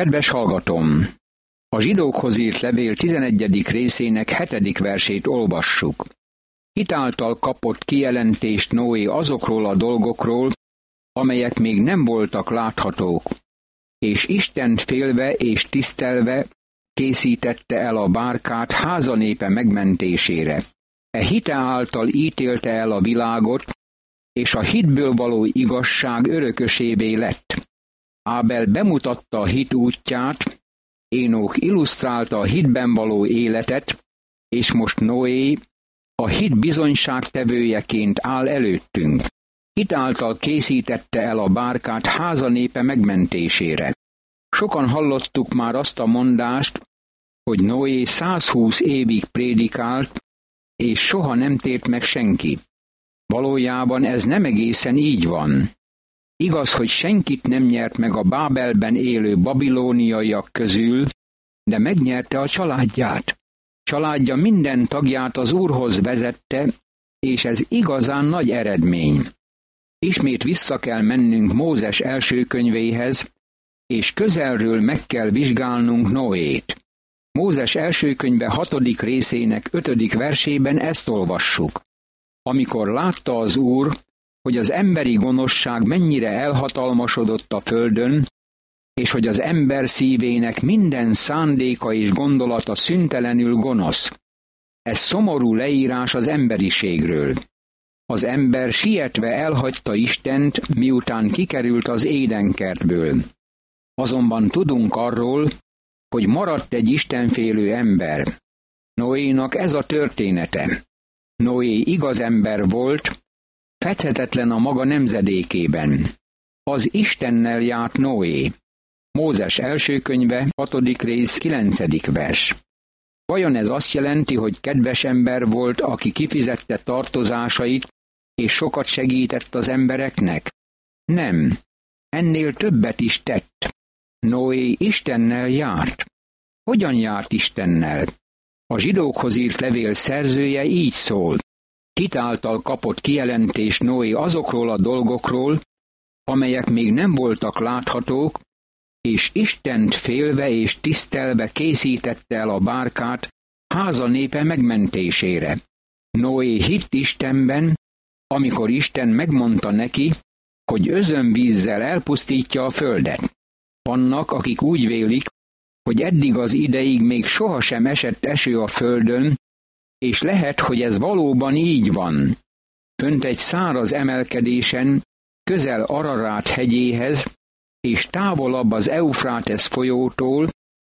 Kedves hallgatóm! A Zsidókhoz írt levél 11. részének 7. versét olvassuk. Hitáltal kapott kijelentést Noé azokról a dolgokról, amelyek még nem voltak láthatók, és Istent félve és tisztelve készítette el a bárkát házanépe megmentésére. E hite által ítélte el a világot, és a hitből való igazság örökösévé lett. Ábel bemutatta a hit útját, Énok illusztrálta a hitben való életet, és most Noé a hit bizonyságtevőjeként áll előttünk. Hit által készítette el a bárkát házanépe megmentésére. Sokan hallottuk már azt a mondást, hogy Noé 120 évig prédikált, és soha nem tért meg senki. Valójában ez nem egészen így van. Igaz, hogy senkit nem nyert meg a Bábelben élő babilóniaiak közül, de megnyerte a családját. Családja minden tagját az Úrhoz vezette, és ez igazán nagy eredmény. Ismét vissza kell mennünk Mózes első könyvéhez, és közelről meg kell vizsgálnunk Noét. Mózes első könyve 6. részének 5. versében ezt olvassuk. Amikor látta az Úr, hogy az emberi gonoszság mennyire elhatalmasodott a földön, és hogy az ember szívének minden szándéka és gondolata szüntelenül gonosz. Ez szomorú leírás az emberiségről. Az ember sietve elhagyta Istent, miután kikerült az Édenkertből. Azonban tudunk arról, hogy maradt egy istenfélő ember. Noénak ez a története. Noé igaz ember volt, fethetetlen a maga nemzedékében. Az Istennel járt Noé. Mózes első könyve, 6. rész, 9. vers. Vajon ez azt jelenti, hogy kedves ember volt, aki kifizette tartozásait, és sokat segített az embereknek? Nem. Ennél többet is tett. Noé Istennel járt. Hogyan járt Istennel? A Zsidókhoz írt levél szerzője így szól. Hit által kapott kijelentést Noé azokról a dolgokról, amelyek még nem voltak láthatók, és Istent félve és tisztelve készítette el a bárkát háza népe megmentésére. Noé hitt Istenben, amikor Isten megmondta neki, hogy özönvízzel elpusztítja a földet. Vannak, akik úgy vélik, hogy eddig az ideig még sohasem esett eső a földön, és lehet, hogy ez valóban így van. Fönt egy száraz emelkedésen, közel Ararát hegyéhez, és távolabb az Eufrátesz folyótól,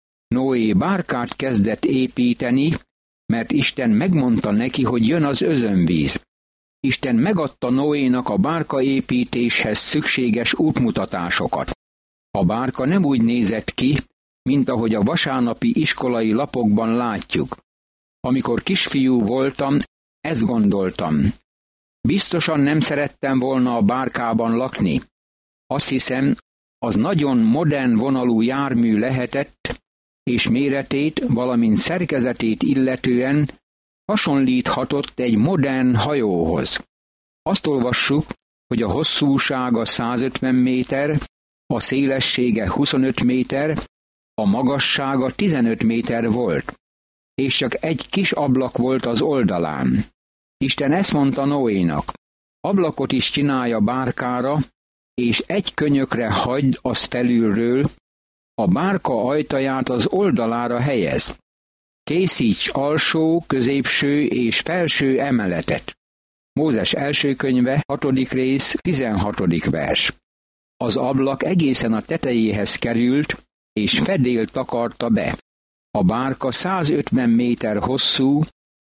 Noé bárkát kezdett építeni, mert Isten megmondta neki, hogy jön az özönvíz. Isten megadta Noénak a bárka építéshez szükséges útmutatásokat. A bárka nem úgy nézett ki, mint ahogy a vasárnapi iskolai lapokban látjuk. Amikor kisfiú voltam, ezt gondoltam. Biztosan nem szerettem volna a bárkában lakni. Azt hiszem, az nagyon modern vonalú jármű lehetett, és méretét, valamint szerkezetét illetően hasonlíthatott egy modern hajóhoz. Azt olvassuk, hogy a hosszúsága 150 méter, a szélessége 25 méter, a magassága 15 méter volt, és csak egy kis ablak volt az oldalán. Isten ezt mondta Noénak, ablakot is csinálja bárkára, és egy könyökre hagyd az felülről, a bárka ajtaját az oldalára helyez. Készíts alsó, középső és felső emeletet. Mózes első könyve, 6. rész, 16. vers. Az ablak egészen a tetejéhez került, és fedél takarta be. A bárka 150 méter hosszú,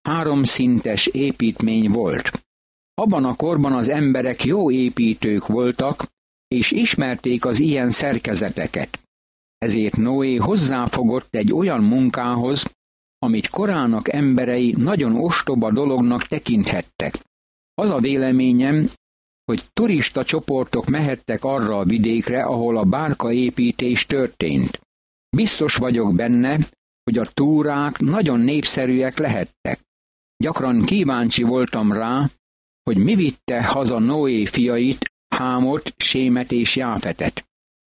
3 szintes építmény volt. Abban a korban az emberek jó építők voltak, és ismerték az ilyen szerkezeteket. Ezért Noé hozzáfogott egy olyan munkához, amit korának emberei nagyon ostoba dolognak tekinthettek. Az a véleményem, hogy turista csoportok mehettek arra a vidékre, ahol a bárkaépítés történt. Biztos vagyok benne, hogy a túrák nagyon népszerűek lehettek. Gyakran kíváncsi voltam rá, hogy mi vitte haza Noé fiait, Hámot, Sémet és Jáfetet.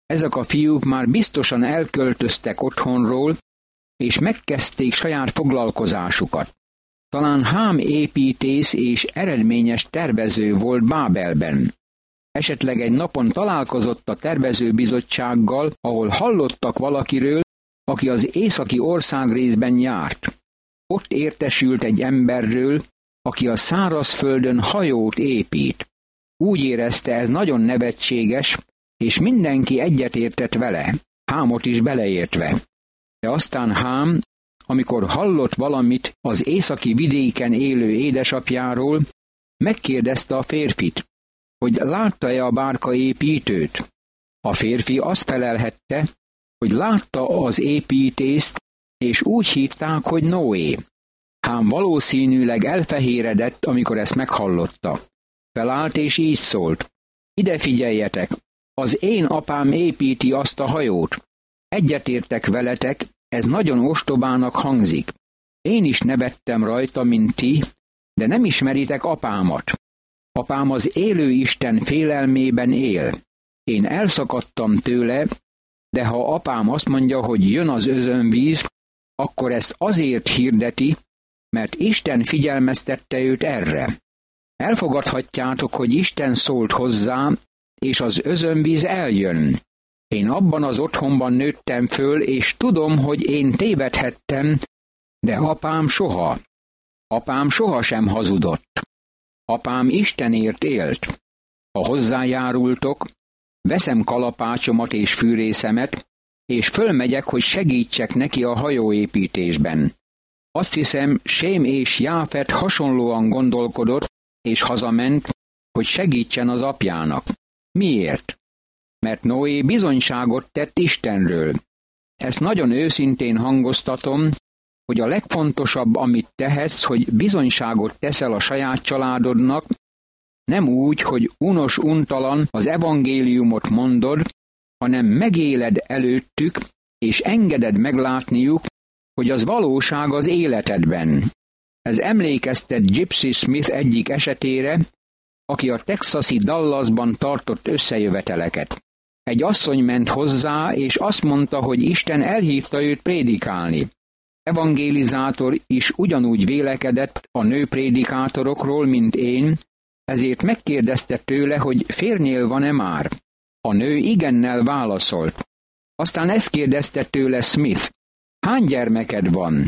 Ezek a fiúk már biztosan elköltöztek otthonról, és megkezdték saját foglalkozásukat. Talán Hám építész és eredményes tervező volt Bábelben. Esetleg egy napon találkozott a tervezőbizottsággal, ahol hallottak valakiről, aki az északi országrészben járt. Ott értesült egy emberről, aki a szárazföldön hajót épít. Úgy érezte, ez nagyon nevetséges, és mindenki egyetértett vele, Hámot is beleértve. De aztán Hám, amikor hallott valamit az északi vidéken élő édesapjáról, megkérdezte a férfit, hogy látta-e a bárkaépítőt. A férfi azt felelhette, hogy látta az építést, és úgy hívták, hogy Noé. Hám valószínűleg elfehéredett, amikor ezt meghallotta. Felállt és így szólt: ide figyeljetek, az én apám építi azt a hajót. Egyetértek veletek, ez nagyon ostobának hangzik. Én is nevettem rajta, mint ti, de nem ismeritek apámat. Apám az élő Isten félelmében él. Én elszakadtam tőle, de ha apám azt mondja, hogy jön az özönvíz, akkor ezt azért hirdeti, mert Isten figyelmeztette őt erre. Elfogadhatjátok, hogy Isten szólt hozzá, és az özönvíz eljön. Én abban az otthonban nőttem föl, és tudom, hogy én tévedhettem, de apám soha. Apám sohasem hazudott. Apám Istenért élt. Ha hozzájárultok, veszem kalapácsomat és fűrészemet, és fölmegyek, hogy segítsek neki a hajóépítésben. Azt hiszem, Sém és Jáfet hasonlóan gondolkodott, és hazament, hogy segítsen az apjának. Miért? Mert Noé bizonyságot tett Istenről. Ezt nagyon őszintén hangoztatom, hogy a legfontosabb, amit tehetsz, hogy bizonyságot teszel a saját családodnak, nem úgy, hogy unos-untalan az evangéliumot mondod, hanem megéled előttük, és engeded meglátniuk, hogy az valóság az életedben. Ez emlékeztet Gypsy Smith egyik esetére, aki a texasi Dallasban tartott összejöveteleket. Egy asszony ment hozzá, és azt mondta, hogy Isten elhívta őt prédikálni. Evangélizátor is ugyanúgy vélekedett a nőprédikátorokról, mint én, ezért megkérdezte tőle, hogy férjnél van-e már. A nő igennel válaszolt. Aztán ezt kérdezte tőle Smith: hány gyermeked van?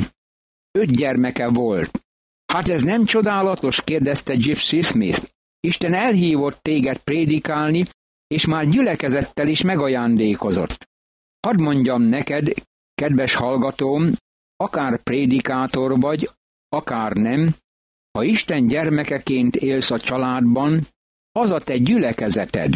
5 gyermeke volt. Hát ez nem csodálatos? Kérdezte Gypsy Smith. Isten elhívott téged prédikálni, és már gyülekezettel is megajándékozott. Hadd mondjam neked, kedves hallgatóm, akár prédikátor vagy, akár nem, ha Isten gyermekeként élsz a családban, az a te gyülekezeted.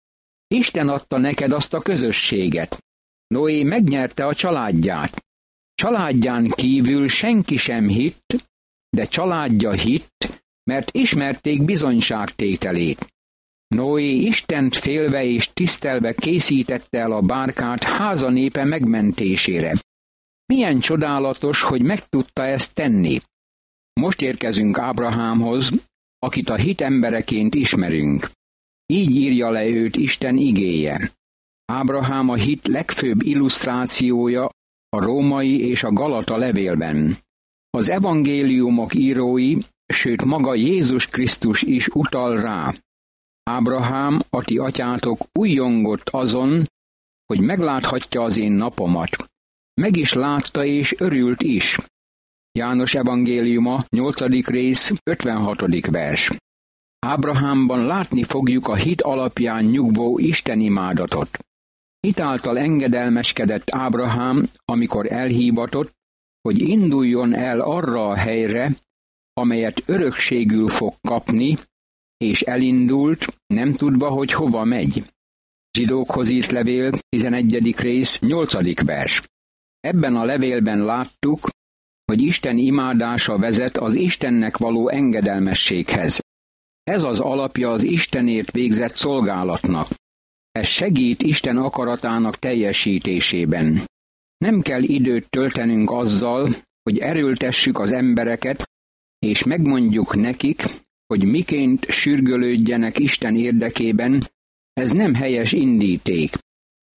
Isten adta neked azt a közösséget. Noé megnyerte a családját. Családján kívül senki sem hitt, de családja hitt, mert ismerték bizonyságtételét. Noé Istent félve és tisztelve készítette el a bárkát háza népe megmentésére. Milyen csodálatos, hogy meg tudta ezt tenni. Most érkezünk Ábrahámhoz, akit a hit embereként ismerünk. Így írja le őt Isten igéje. Ábrahám a hit legfőbb illusztrációja a római és a Galata levélben. Az evangéliumok írói, sőt maga Jézus Krisztus is utal rá. Ábrahám, a ti atyátok újjongott azon, hogy megláthatja az én napomat. Meg is látta és örült is. János evangéliuma, 8. rész, 56. vers. Ábrahámban látni fogjuk a hit alapján nyugvó istenimádatot. Hitáltal engedelmeskedett Ábrahám, amikor elhívatott, hogy induljon el arra a helyre, amelyet örökségül fog kapni, és elindult, nem tudva, hogy hova megy. Zsidókhoz írt levél, 11. rész, 8. vers. Ebben a levélben láttuk, hogy Isten imádása vezet az Istennek való engedelmességhez. Ez az alapja az Istenért végzett szolgálatnak. Ez segít Isten akaratának teljesítésében. Nem kell időt töltenünk azzal, hogy erőltessük az embereket, és megmondjuk nekik, hogy miként sürgölődjenek Isten érdekében, ez nem helyes indíték.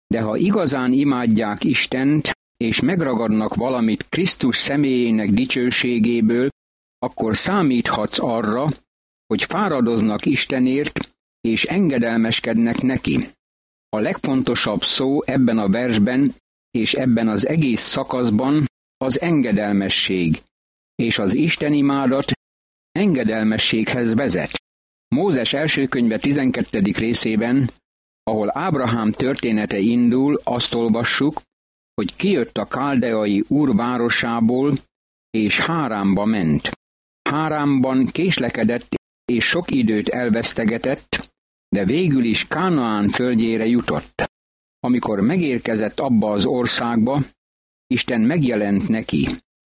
De ha igazán imádják Istent, és megragadnak valamit Krisztus személyének dicsőségéből, akkor számíthatsz arra, hogy fáradoznak Istenért, és engedelmeskednek neki. A legfontosabb szó ebben a versben, és ebben az egész szakaszban az engedelmesség, és az istenimádat engedelmességhez vezet. Mózes első könyve 12. részében, ahol Ábrahám története indul, azt olvassuk, hogy kijött a káldeai Úr városából, és Háránba ment. Háránban késlekedett, és sok időt elvesztegetett, de végül is Kánaán földjére jutott. Amikor megérkezett abba az országba, Isten megjelent neki.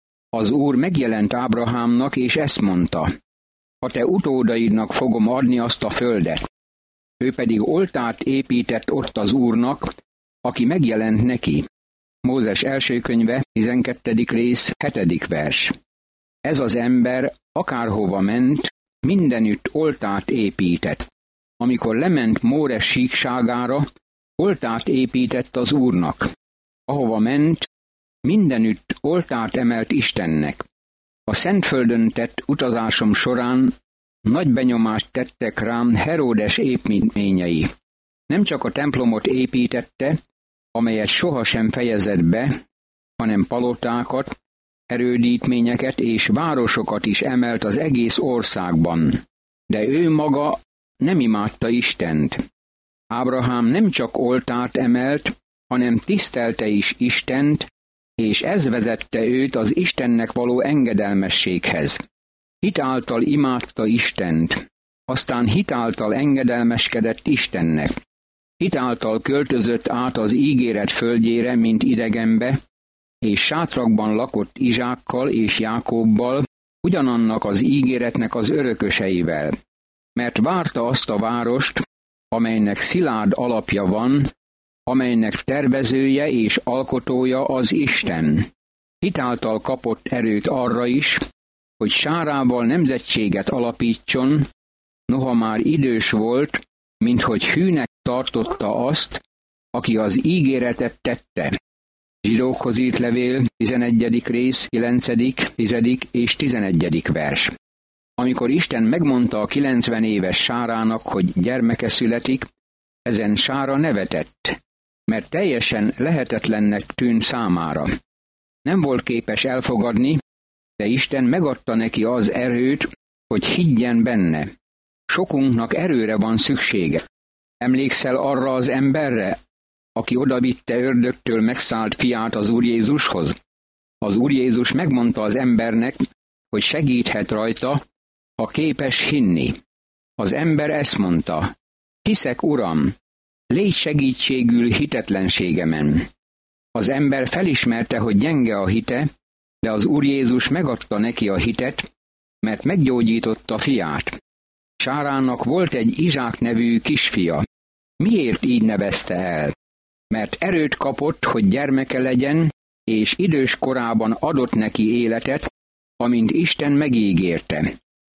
Az Úr megjelent Ábrahámnak, és ezt mondta: ha te utódaidnak fogom adni azt a földet. Ő pedig oltárt épített ott az Úrnak, aki megjelent neki. Mózes első könyve, 12. rész, 7. vers. Ez az ember akárhova ment, mindenütt oltárt épített. Amikor lement Móres síkságára, oltárt épített az Úrnak. Ahova ment, mindenütt oltárt emelt Istennek. A Szentföldön tett utazásom során nagy benyomást tettek rám Heródes építményei. Nem csak a templomot építette, amelyet sohasem fejezett be, hanem palotákat, erődítményeket és városokat is emelt az egész országban. De ő maga nem imádta Istent. Ábrahám nem csak oltárt emelt, hanem tisztelte is Istent, és ez vezette őt az Istennek való engedelmességhez. Hit által imádta Istent, aztán hit által engedelmeskedett Istennek. Hit által költözött át az ígéret földjére, mint idegenbe, és sátrakban lakott Izsákkal és Jákobbal, ugyanannak az ígéretnek az örököseivel, mert várta azt a várost, amelynek szilárd alapja van, amelynek tervezője és alkotója az Isten. Hitáltal kapott erőt arra is, hogy Sárával nemzetséget alapítson, noha már idős volt, minthogy hűnek tartotta azt, aki az ígéretet tette. Zsidókhoz írt levél, 11. rész, 9., 10. és 11. vers. Amikor Isten megmondta a 90 éves Sárának, hogy gyermeke születik, ezen Sára nevetett, mert teljesen lehetetlennek tűnt számára. Nem volt képes elfogadni, de Isten megadta neki az erőt, hogy higgyen benne. Sokunknak erőre van szüksége. Emlékszel arra az emberre, aki odavitte ördögtől megszállt fiát az Úr Jézushoz? Az Úr Jézus megmondta az embernek, hogy segíthet rajta, ha képes hinni. Az ember ezt mondta: hiszek, Uram, légy segítségül hitetlenségemen. Az ember felismerte, hogy gyenge a hite, de az Úr Jézus megadta neki a hitet, mert meggyógyította fiát. Sárának volt egy Izsák nevű kisfia. Miért így nevezte el? Mert erőt kapott, hogy gyermeke legyen, és idős korában adott neki életet, amint Isten megígérte.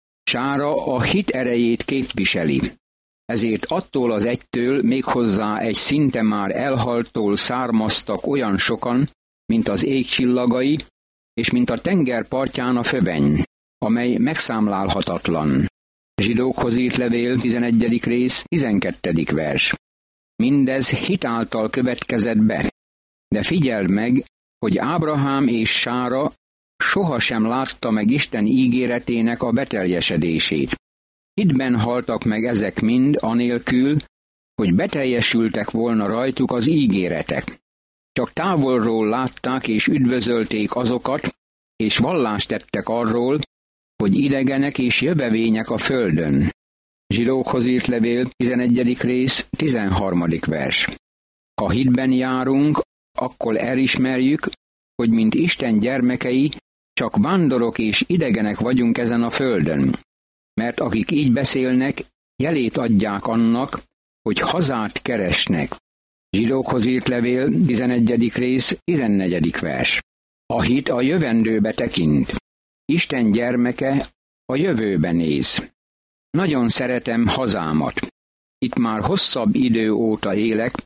Sára a hit erejét képviseli. Ezért attól az egytől méghozzá egy szinte már elhalttól származtak olyan sokan, mint az ég csillagai, és mint a tenger partján a föveny, amely megszámlálhatatlan. Zsidókhoz írt levél, 11. rész, 12. vers. Mindez hit által következett be. De figyeld meg, hogy Ábrahám és Sára sohasem látta meg Isten ígéretének a beteljesedését. Hitben haltak meg ezek mind anélkül, hogy beteljesültek volna rajtuk az ígéretek. Csak távolról látták és üdvözölték azokat, és vallást tettek arról, hogy idegenek és jövevények a földön. Zsidókhoz írt levél, 11. rész, 13. vers. Ha hitben járunk, akkor elismerjük, hogy mint Isten gyermekei, csak vándorok és idegenek vagyunk ezen a földön. Mert akik így beszélnek, jelét adják annak, hogy hazát keresnek. Zsidókhoz írt levél, 11. rész, 14. vers. A hit a jövendőbe tekint. Isten gyermeke a jövőbe néz. Nagyon szeretem hazámat. Itt már hosszabb idő óta élek,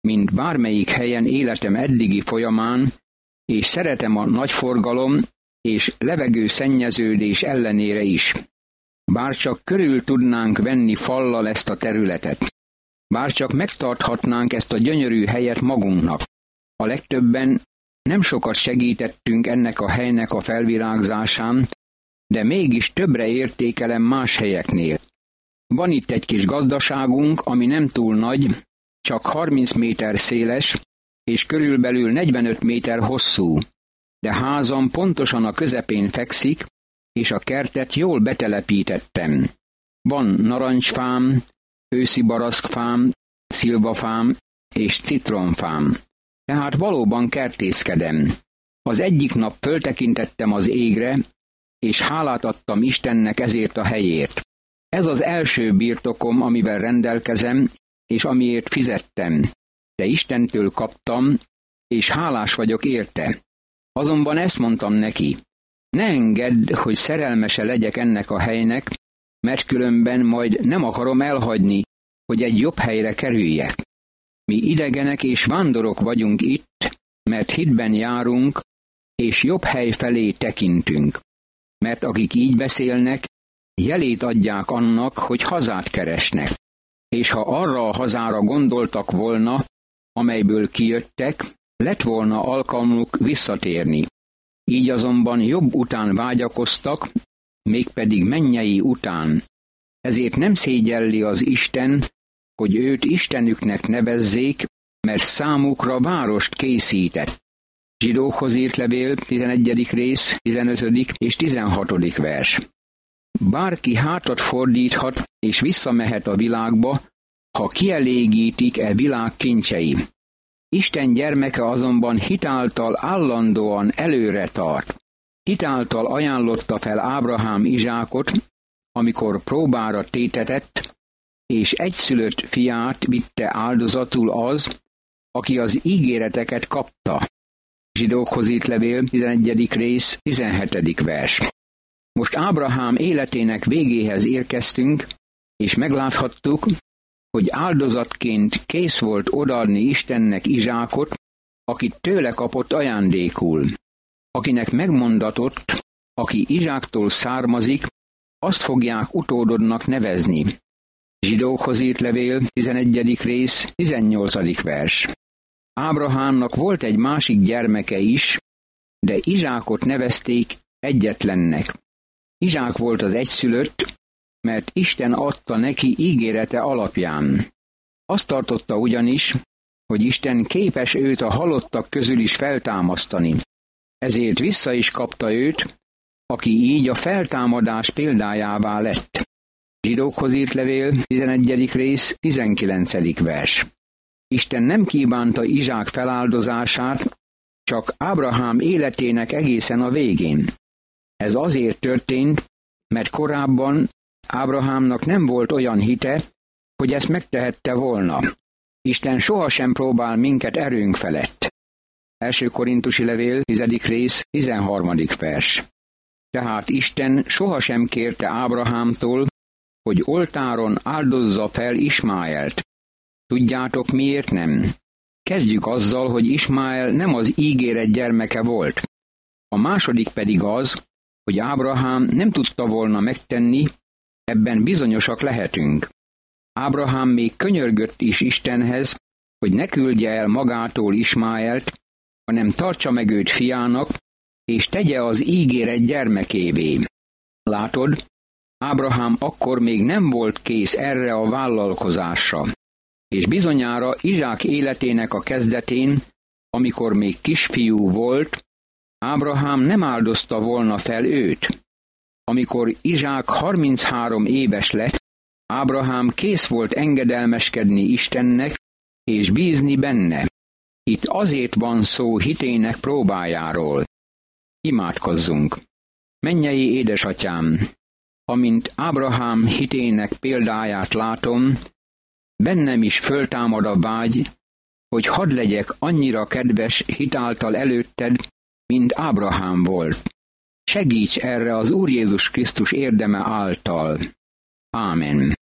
mint bármelyik helyen életem eddigi folyamán, és szeretem a nagy forgalom és levegő szennyeződés ellenére is. Bárcsak körül tudnánk venni fallal ezt a területet. Bárcsak megtarthatnánk ezt a gyönyörű helyet magunknak. A legtöbben nem sokat segítettünk ennek a helynek a felvirágzásán, de mégis többre értékelem más helyeknél. Van itt egy kis gazdaságunk, ami nem túl nagy, csak 30 méter széles, és körülbelül 45 méter hosszú. De házam pontosan a közepén fekszik, és a kertet jól betelepítettem. Van narancsfám, őszi baraszkfám, szilvafám és citronfám. Tehát valóban kertészkedem. Az egyik nap föltekintettem az égre, és hálát adtam Istennek ezért a helyért. Ez az első birtokom, amivel rendelkezem, és amiért fizettem. De Istentől kaptam, és hálás vagyok érte. Azonban ezt mondtam neki: ne engedd, hogy szerelmese legyek ennek a helynek, mert különben majd nem akarom elhagyni, hogy egy jobb helyre kerüljek. Mi idegenek és vándorok vagyunk itt, mert hitben járunk, és jobb hely felé tekintünk. Mert akik így beszélnek, jelét adják annak, hogy hazát keresnek. És ha arra a hazára gondoltak volna, amelyből kijöttek, lett volna alkalmuk visszatérni. Így azonban jobb után vágyakoztak, mégpedig mennyei után. Ezért nem szégyelli az Isten, hogy őt Istenüknek nevezzék, mert számukra várost készített. Zsidókhoz írt levél, 11. rész, 15. és 16. vers. Bárki hátat fordíthat, és visszamehet a világba, ha kielégítik e világ kincsei. Isten gyermeke azonban hitáltal állandóan előre tart. Hitáltal ajánlotta fel Ábrahám Izsákot, amikor próbára tétetett, és egyszülött fiát vitte áldozatul az, aki az ígéreteket kapta. Zsidókhoz írt levél, 11. rész, 17. vers. Most Ábrahám életének végéhez érkeztünk, és megláthattuk, hogy áldozatként kész volt odaadni Istennek Izsákot, akit tőle kapott ajándékul. Akinek megmondatott, aki Izsáktól származik, azt fogják utódodnak nevezni. Zsidókhoz írt levél, 11. rész, 18. vers. Ábrahámnak volt egy másik gyermeke is, de Izsákot nevezték egyetlennek. Izsák volt az egyszülött, mert Isten adta neki ígérete alapján. Azt tartotta ugyanis, hogy Isten képes őt a halottak közül is feltámasztani. Ezért vissza is kapta őt, aki így a feltámadás példájává lett. Zsidókhoz írt levél, 11. rész, 19. vers. Isten nem kívánta Izsák feláldozását, csak Ábrahám életének egészen a végén. Ez azért történt, mert korábban Ábrahámnak nem volt olyan hite, hogy ezt megtehette volna. Isten sohasem próbál minket erőnk felett. 1. Korintusi levél, 10. rész, 13. vers. Tehát Isten sohasem kérte Ábrahámtól, hogy oltáron áldozza fel Ismáelt. Tudjátok, miért nem? Kezdjük azzal, hogy Ismáel nem az ígéret gyermeke volt. A második pedig az, hogy Ábrahám nem tudta volna megtenni, ebben bizonyosak lehetünk. Ábrahám még könyörgött is Istenhez, hogy ne küldje el magától Ismáelt, hanem tartsa meg őt fiának, és tegye az ígéret gyermekévé. Látod, Ábrahám akkor még nem volt kész erre a vállalkozásra, és bizonyára Izsák életének a kezdetén, amikor még kisfiú volt, Ábrahám nem áldozta volna fel őt. Amikor Izsák 33 éves lett, Ábrahám kész volt engedelmeskedni Istennek, és bízni benne. Itt azért van szó hitének próbájáról. Imádkozzunk! Mennyei édesatyám, amint Ábrahám hitének példáját látom, bennem is föltámad a vágy, hogy hadd legyek annyira kedves hitáltal előtted, mint Ábrahám volt. Segíts erre az Úr Jézus Krisztus érdeme által. Ámen.